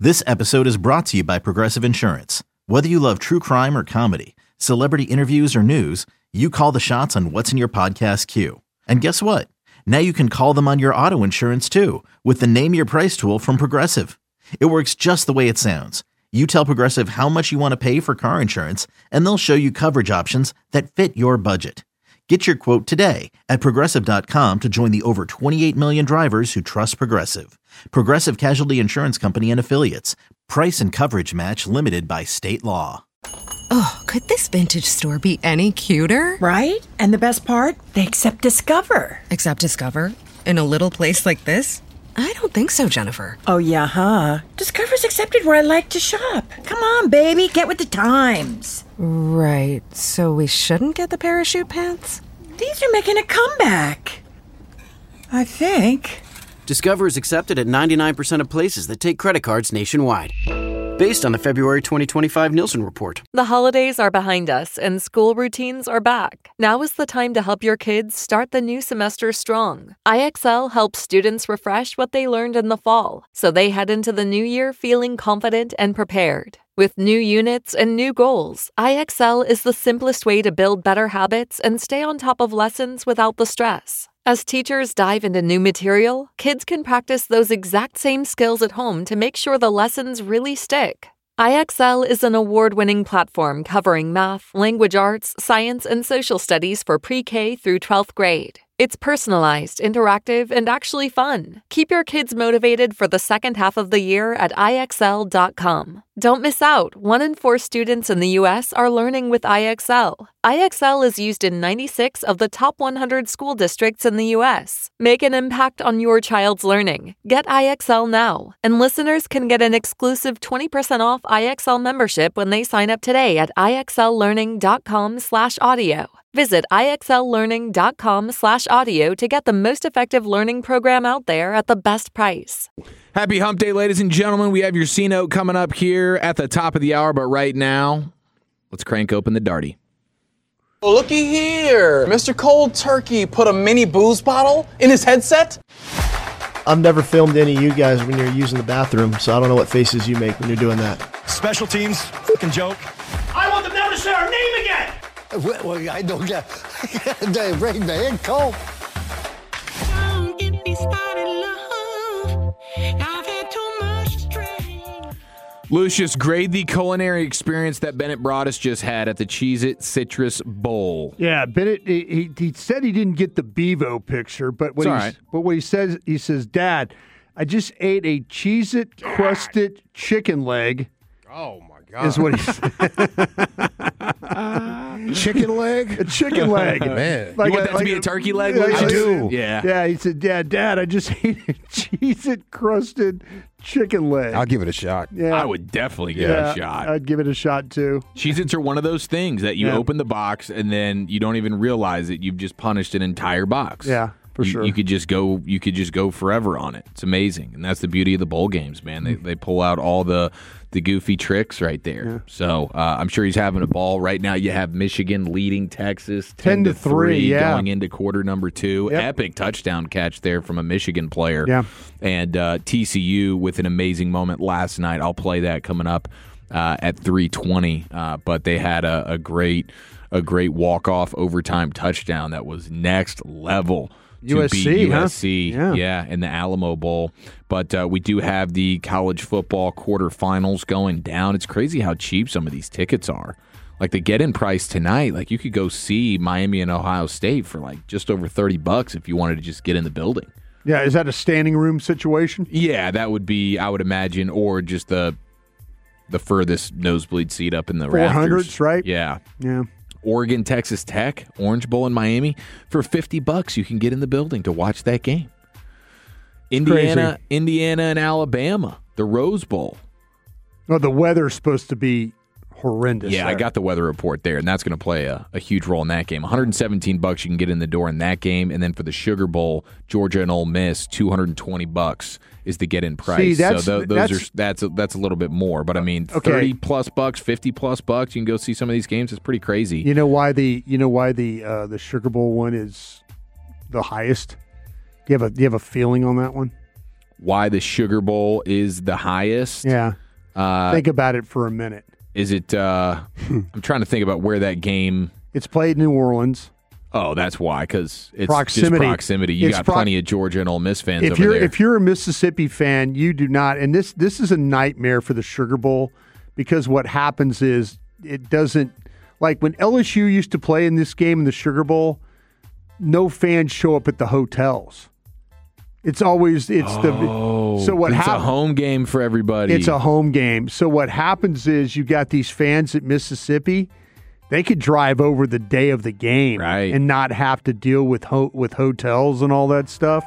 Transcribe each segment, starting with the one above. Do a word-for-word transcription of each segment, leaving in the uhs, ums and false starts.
This episode is brought to you by Progressive Insurance. Whether you love true crime or comedy, celebrity interviews or news, you call the shots on what's in your podcast queue. And guess what? Now you can call them on your auto insurance too with the Name Your Price tool from Progressive. It works just the way it sounds. You tell Progressive how much you want to pay for car insurance, and they'll show you coverage options that fit your budget. Get your quote today at Progressive dot com to join the over twenty-eight million drivers who trust Progressive. Progressive Casualty Insurance Company and Affiliates. Price and coverage match limited by state law. Oh, could this vintage store be any cuter? Right? And the best part? They accept Discover. Accept Discover? In a little place like this? I don't think so, Jennifer. Oh, yeah, huh? Discover's accepted where I like to shop. Come on, baby, get with the times. Right, so we shouldn't get the parachute pants? These are making a comeback. I think. Discover is accepted at ninety-nine percent of places that take credit cards nationwide. Based on the February twenty twenty-five Nielsen report. The holidays are behind us and school routines are back. Now is the time to help your kids start the new semester strong. I X L helps students refresh what they learned in the fall, so they head into the new year feeling confident and prepared. With new units and new goals, I X L is the simplest way to build better habits and stay on top of lessons without the stress. As teachers dive into new material, kids can practice those exact same skills at home to make sure the lessons really stick. I X L is an award-winning platform covering math, language arts, science, and social studies for pre-K through twelfth grade. It's personalized, interactive, and actually fun. Keep your kids motivated for the second half of the year at I X L dot com. Don't miss out. One in four students in the U S are learning with I X L. I X L is used in ninety-six of the top one hundred school districts in the U S. Make an impact on your child's learning. Get I X L now. And listeners can get an exclusive twenty percent off I X L membership when they sign up today at I X L learning dot com slash audio. Visit I X L learning dot com slash audio to get the most effective learning program out there at the best price. Happy Hump Day, ladies and gentlemen. We have your C-Note coming up here at the top of the hour, but right now, let's crank open the Darty. Well, looky here. Mister Cold Turkey put a mini booze bottle in his headset? I've never filmed any of you guys when you're using the bathroom, so I don't know what faces you make when you're doing that. Special teams, fucking joke. I want them never to say our name again! Well, I don't get the rain man cold. Don't get me started, love. I've had too much drink. Lucius, grade the culinary experience that Bennett Broaddus just had at the Cheez-It Citrus Bowl. Yeah, Bennett, he, he said he didn't get the Bevo picture, but what, he's, right. but what he says, he says, Dad, I just ate a Cheez-It crusted chicken leg. Oh, my God. Is what he said. Chicken leg? A chicken leg. Man. Like you want a, that like to be a, a turkey leg? Yeah, I do. Yeah. Yeah, he said, Dad, Dad, I just ate a Cheez-It crusted chicken leg. I'll give it a shot. Yeah. I would definitely give yeah, it a shot. I'd give it a shot, too. Cheez-Its are one of those things that you yeah. open the box and then you don't even realize that you've just punished an entire box. Yeah, for you, sure. You could just go you could just go forever on it. It's amazing. And that's the beauty of the bowl games, man. They they pull out all the the goofy tricks right there. Yeah. So uh, I'm sure he's having a ball. Right now you have Michigan leading Texas ten to three yeah. going into quarter number two. Yep. Epic touchdown catch there from a Michigan player. Yeah. And uh, T C U with an amazing moment last night. I'll play that coming up uh, at three twenty. Uh, but they had a, a great a great walk-off overtime touchdown that was next level. U S C, to beat U S C, huh? yeah. yeah, in the Alamo Bowl. But uh, we do have the college football quarterfinals going down. It's crazy how cheap some of these tickets are. Like the get-in price tonight, like you could go see Miami and Ohio State for like just over thirty bucks if you wanted to just get in the building. Yeah, is that a standing room situation? Yeah, that would be, I would imagine, or just the the furthest nosebleed seat up in the four hundreds, rafters. right? Yeah. Yeah. Oregon, Texas Tech, Orange Bowl in Miami. For fifty bucks, you can get in the building to watch that game. Indiana, Crazy. Indiana and Alabama, the Rose Bowl. Oh, the weather's supposed to be horrendous. Yeah, there. I got the weather report there, and that's going to play a, a huge role in that game. one hundred seventeen bucks you can get in the door in that game, and then for the Sugar Bowl, Georgia and Ole Miss, two hundred twenty bucks is the get-in price. See, that's, so th- those that's, are that's a, that's a little bit more, but I mean, okay. thirty plus bucks, fifty plus bucks, you can go see some of these games. It's pretty crazy. You know why the you know why the uh, the Sugar Bowl one is the highest? Do you have a do you have a feeling on that one? why the Sugar Bowl is the highest. Yeah. Uh, Think about it for a minute. Is it? Uh, I'm trying to think about where that game. It's played in New Orleans. Oh, that's why. Because it's Proximity. just proximity. You It's got pro- plenty of Georgia and Ole Miss fans If over you're there. if you're a Mississippi fan, you do not. And this this is a nightmare for the Sugar Bowl because what happens is it doesn't like when L S U used to play in this game in the Sugar Bowl. No fans show up at the hotels. It's always it's oh, the so what it's happens. a home game for everybody. It's a home game. So what happens is you got these fans at Mississippi. They could drive over the day of the game right. and not have to deal with ho- with hotels and all that stuff.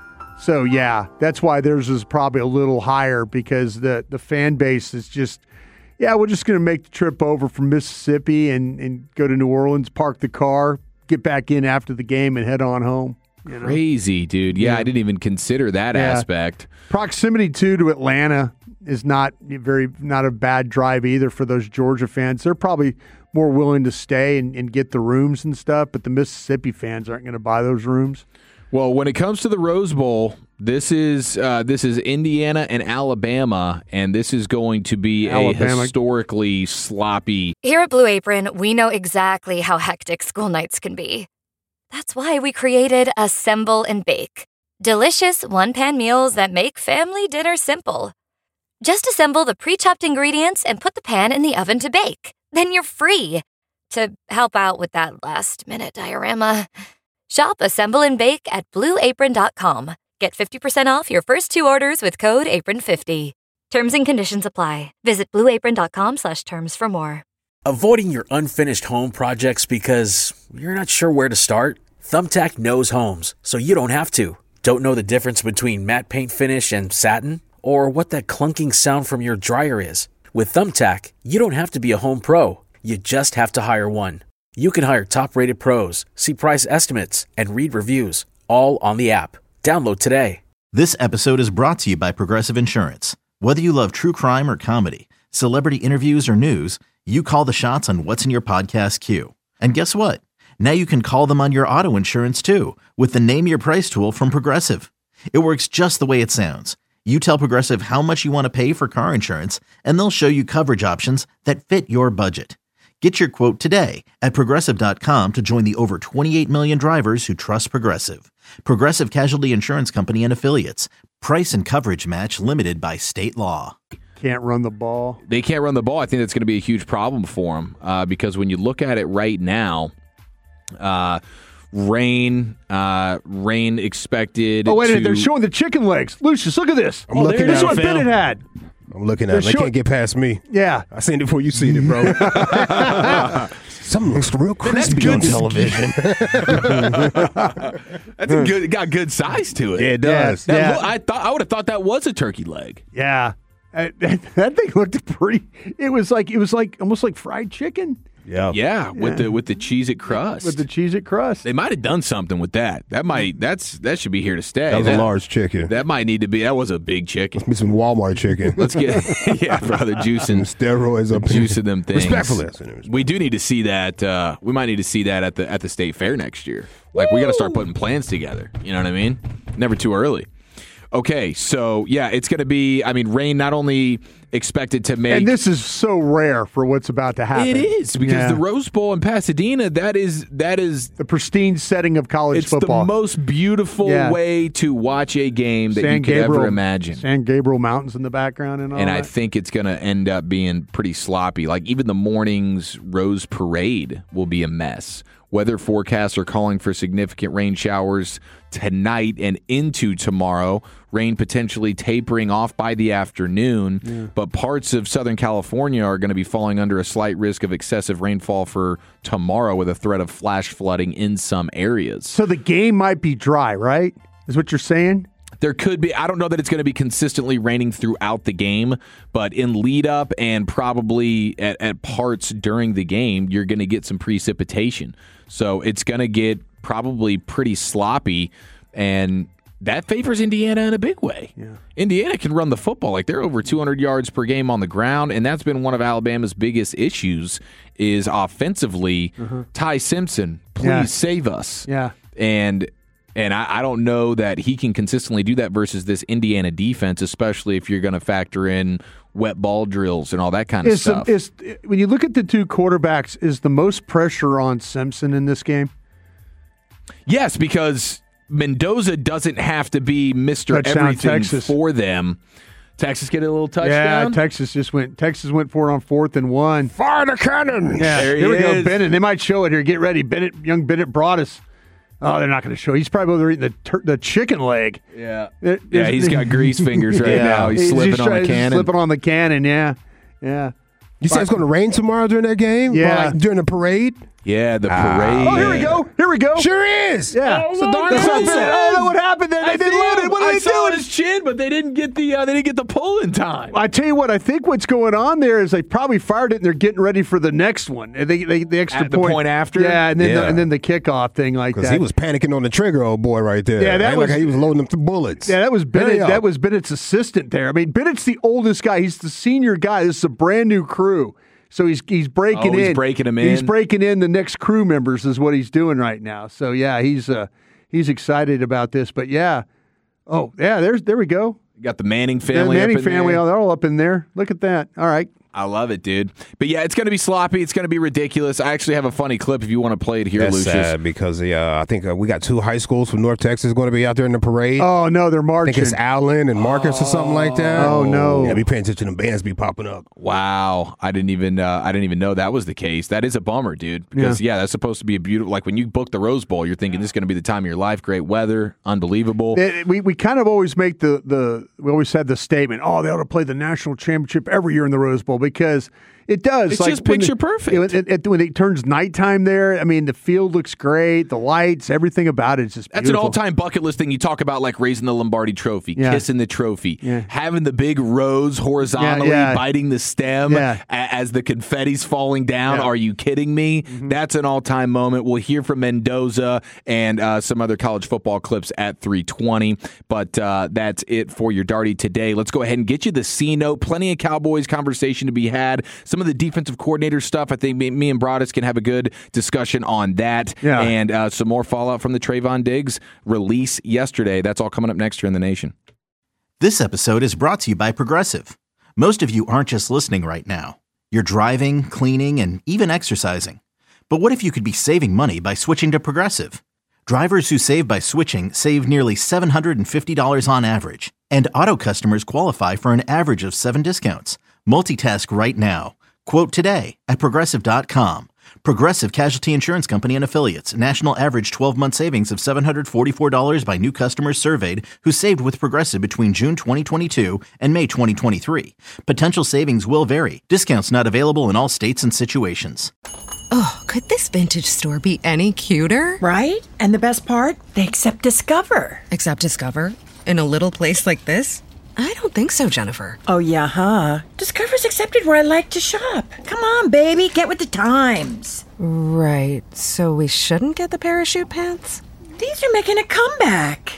So yeah, that's why theirs is probably a little higher because the the fan base is just yeah, we're just going to make the trip over from Mississippi and and go to New Orleans, park the car, get back in after the game, and head on home. You know? Crazy, dude. Yeah, Yeah. I didn't even consider that Yeah. aspect. Proximity too to Atlanta is not very not a bad drive either for those Georgia fans. They're probably more willing to stay and, and get the rooms and stuff, but the Mississippi fans aren't going to buy those rooms. Well, when it comes to the Rose Bowl, this is uh, this is Indiana and Alabama, and this is going to be Alabama. a historically sloppy. Here at Blue Apron, we know exactly how hectic school nights can be. That's why we created Assemble and Bake. Delicious one-pan meals that make family dinner simple. Just assemble the pre-chopped ingredients and put the pan in the oven to bake. Then you're free to help out with that last-minute diorama. Shop Assemble and Bake at blue apron dot com. Get fifty percent off your first two orders with code apron fifty. Terms and conditions apply. Visit blue apron dot com slash terms for more. Avoiding your unfinished home projects because you're not sure where to start? Thumbtack knows homes, so you don't have to. Don't know the difference between matte paint finish and satin? Or what that clunking sound from your dryer is? With Thumbtack, you don't have to be a home pro. You just have to hire one. You can hire top-rated pros, see price estimates, and read reviews, all on the app. Download today. This episode is brought to you by Progressive Insurance. Whether you love true crime or comedy, celebrity interviews or news, you call the shots on what's in your podcast queue. And guess what? Now you can call them on your auto insurance too with the Name Your Price tool from Progressive. It works just the way it sounds. You tell Progressive how much you want to pay for car insurance, and they'll show you coverage options that fit your budget. Get your quote today at Progressive dot com to join the over twenty-eight million drivers who trust Progressive. Progressive Casualty Insurance Company and Affiliates. Price and coverage match limited by state law. Can't run the ball. They can't run the ball. I think that's going to be a huge problem for them uh, because when you look at it right now, uh, rain, uh, rain expected. Oh, wait a to, minute. They're showing the chicken legs. Lucius, look at this. I'm oh, looking this is at what it, fam. Bennett had. I'm looking They're at it. They short- can't get past me. Yeah. I seen it before you seen it, bro. Something looks real crispy good on television. That's a good. It got good size to it. Yeah, it does. That Yeah. lo- I thought I would have thought that was a turkey leg. Yeah. Uh, that, that thing looked pretty. It was like it was like almost like fried chicken Yeah. Yeah, with the with the Cheez-It crust. with the Cheez-It crust. They might have done something with that. That might that's that should be here to stay. That was a large chicken. That might need to be. That was a big chicken. Must be some Walmart chicken. Let's get yeah, brother, juicing Steroids up in juicing them things. Respectfully. We do need to see that. Uh, we might need to see that at the at the state fair next year. Like we got to start putting plans together. You know what I mean? Never too early. Okay, so yeah, it's going to be. I mean, rain not only expected to make. And this is so rare for what's about to happen. It is because Yeah. the Rose Bowl in Pasadena. That is that is the pristine setting of college it's football. the most beautiful Yeah. way to watch a game that San you could Gabriel, ever imagine. San Gabriel Mountains in the background and all And that. I think it's going to end up being pretty sloppy. Like even the morning's Rose Parade will be a mess. Weather forecasts are calling for significant rain showers tonight and into tomorrow. Rain potentially tapering off by the afternoon, Yeah. but parts of Southern California are going to be falling under a slight risk of excessive rainfall for tomorrow with a threat of flash flooding in some areas. So the game might be dry, right? Is what you're saying? There could be, I don't know that it's going to be consistently raining throughout the game, but in lead up and probably at, at parts during the game, you're going to get some precipitation. So it's going to get probably pretty sloppy, and that favors Indiana in a big way. Yeah. Indiana can run the football. Like they're over two hundred yards per game on the ground, and that's been one of Alabama's biggest issues is offensively. Mhm. Ty Simpson, please Yeah. save us. Yeah. And And I, I don't know that he can consistently do that versus this Indiana defense, especially if you're going to factor in wet ball drills and all that kind of is stuff. The, is, when you look at the two quarterbacks, is the most pressure on Simpson in this game? Yes, because Mendoza doesn't have to be Mister Touchdown, Everything Texas. for them. Texas get a little touchdown? Yeah, Texas just went. Texas went for it on fourth and one. Fire the cannon! Yeah, There he here we go, is. Bennett. They might show it here. Get ready, Bennett. Young Bennett brought us. Oh, they're not going to show. He's probably over there eating the tur- the chicken leg. Yeah, There- yeah, he's got grease fingers right Yeah. now. He's, just slipping on trying- the he's cannon. Slipping on the cannon. Yeah, yeah. You said it's going to rain tomorrow during that game? Yeah. Or like during the parade? Yeah, the parade. Oh, here we go. Here we go. Sure is. Yeah. It's a darn That's not good bad. sign. Oh, no, what happened there? They didn't load it. What are I they saw doing? his chin, but they didn't get the uh, they didn't get the pull in time. I tell you what, I think what's going on there is they probably fired it and they're getting ready for the next one. And They, they, the extra At the point. point after? Yeah, and then Yeah. The, and then the kickoff thing like Because that. he was panicking on the trigger, old boy, right there. Yeah, that Ain't was- like he was loading them through bullets. Yeah, that was Bennett. Hurry up. That was Bennett's assistant there. I mean, Bennett's the oldest guy. He's the senior guy. This is a brand new crew. So he's he's breaking Oh, he's in. breaking 'em He's in. breaking in the next crew members is what he's doing right now. So yeah, he's uh he's excited about this. But yeah, oh yeah, there's there we go. You got the Manning Yeah, family. the Manning up in family, there. oh, they're all up in there. Look at that. All right. I love it, dude. But yeah, it's going to be sloppy. It's going to be ridiculous. I actually have a funny clip if you want to play it here, That's Lucius. sad because uh, I think uh, we got two high schools from North Texas going to be out there in the parade. Oh no, they're I marching. think it's Allen and Marcus or something like that. Oh, no. Yeah, be paying attention to the bands be popping up. Wow, I didn't even uh, I didn't even know that was the case. That is a bummer, dude. Because yeah. that's supposed to be a beautiful. Like when you book the Rose Bowl, you're thinking this is going to be the time of your life. Great weather, unbelievable. It- we we kind of always make the the we always had the statement. Oh, they ought to play the national championship every year in the Rose Bowl because it does. It's like just when picture the- perfect. When it, it- when it turns nighttime there, I mean, the field looks great. The lights, everything about it is just That's an beautiful. all-time bucket list thing. You talk about like raising the Lombardi Trophy, Yeah. kissing the trophy, Yeah. having the big rose horizontally, Yeah, yeah. biting the stem Yeah. a- as the confetti's falling down. Yeah. Are you kidding me? Mm-hmm. That's an all-time moment. We'll hear from Mendoza and uh, some other college football clips at three twenty. But uh, that's it for your Darty today. Let's go ahead and get you the C-note. Plenty of Cowboys conversation to be had. Some of the defensive coordinator stuff. I think me, me and Broadus can have a good discussion on that. Yeah. And uh, some more fallout from the Trayvon Diggs release yesterday. That's all coming up next year in the nation. This episode is brought to you by Progressive. Most of you aren't just listening right now. You're driving, cleaning, and even exercising. But what if you could be saving money by switching to Progressive? Drivers who save by switching save nearly seven hundred fifty dollars on average. And auto customers qualify for an average of seven discounts. Multitask right now. Quote today at Progressive dot com. Progressive Casualty Insurance Company and Affiliates. National average twelve-month savings of seven hundred forty-four dollars by new customers surveyed who saved with Progressive between June twenty twenty-two and May twenty twenty-three. Potential savings will vary. Discounts not available in all states and situations. Oh, could this vintage store be any cuter? Right? And the best part? They accept Discover. Except Discover? In a little place like this? I don't think so, Jennifer. Oh, yeah, huh? Discover's accepted where I like to shop. Come on, baby, get with the times. Right, so we shouldn't get the parachute pants? These are making a comeback.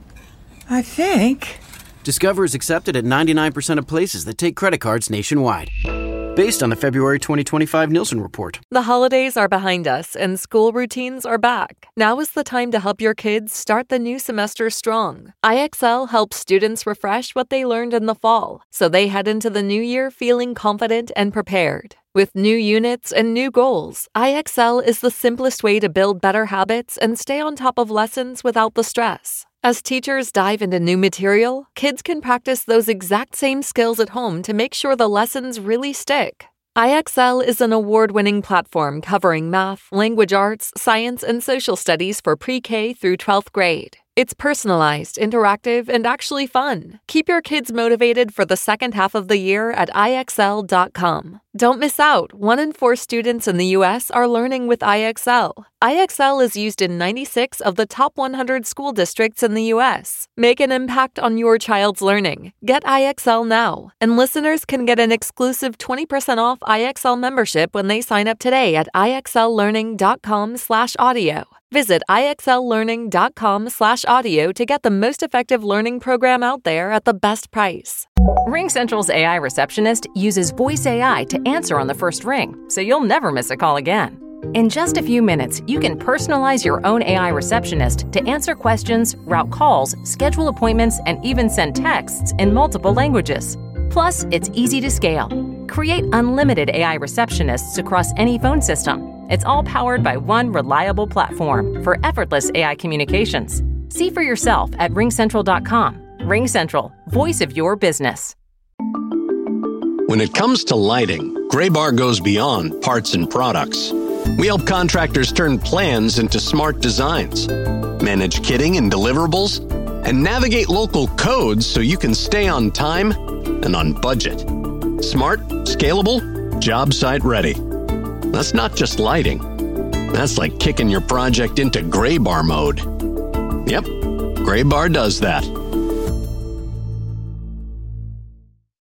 I think. Discover is accepted at ninety-nine percent of places that take credit cards nationwide. Based on the February twenty twenty-five Nielsen report. The holidays are behind us and school routines are back. Now is the time to help your kids start the new semester strong. I X L helps students refresh what they learned in the fall, so they head into the new year feeling confident and prepared. With new units and new goals, I X L is the simplest way to build better habits and stay on top of lessons without the stress. As teachers dive into new material, kids can practice those exact same skills at home to make sure the lessons really stick. I X L is an award-winning platform covering math, language arts, science, and social studies for pre-K through twelfth grade. It's personalized, interactive, and actually fun. Keep your kids motivated for the second half of the year at I X L dot com. Don't miss out. One in four students in the U S are learning with I X L. I X L is used in ninety-six of the top one hundred school districts in the U S. Make an impact on your child's learning. Get I X L now. And listeners can get an exclusive twenty percent off I X L membership when they sign up today at I X L learning dot com slash audio. Visit I X L learning dot com slash audio to get the most effective learning program out there at the best price. RingCentral's A I receptionist uses voice A I to answer on the first ring, so you'll never miss a call again. In just a few minutes, you can personalize your own A I receptionist to answer questions, route calls, schedule appointments, and even send texts in multiple languages. Plus, it's easy to scale. Create unlimited A I receptionists across any phone system. It's all powered by one reliable platform for effortless A I communications. See for yourself at ring central dot com. RingCentral, voice of your business. When it comes to lighting, Graybar goes beyond parts and products. We help contractors turn plans into smart designs, manage kitting and deliverables, and navigate local codes so you can stay on time and on budget. Smart, scalable, job site ready. That's not just lighting. That's like kicking your project into Graybar mode. Yep, Graybar does that.